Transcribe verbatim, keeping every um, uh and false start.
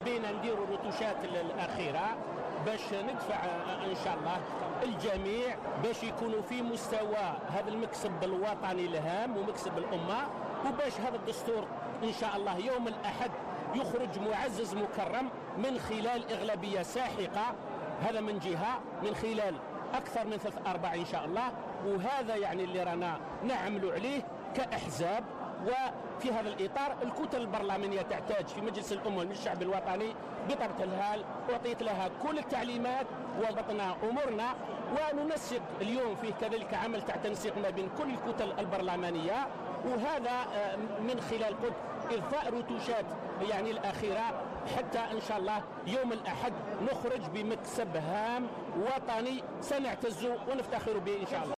حبينا نديروا الرتوشات الأخيرة باش ندفع إن شاء الله الجميع باش يكونوا في مستوى هذا المكسب الوطني الهام ومكسب الأمة، وباش هذا الدستور إن شاء الله يوم الأحد يخرج معزز مكرم من خلال إغلبية ساحقة. هذا من جهة، من خلال أكثر من ثلاث أرباع إن شاء الله. وهذا يعني اللي رانا نعمل عليه كأحزاب. وفي هذا الإطار الكتل البرلمانية تحتاج في مجلس الأمة من الشعب الوطني بطبيعة الحال أعطيت لها كل التعليمات وضبطنا أمورنا، وننسق اليوم فيه كذلك عمل تحت تنسيق ما بين كل الكتل البرلمانية، وهذا من خلال قد إرفاء رتوشات يعني الأخيرة حتى إن شاء الله يوم الأحد نخرج بمكسب هام وطني سنعتز ونفتخر به إن شاء الله.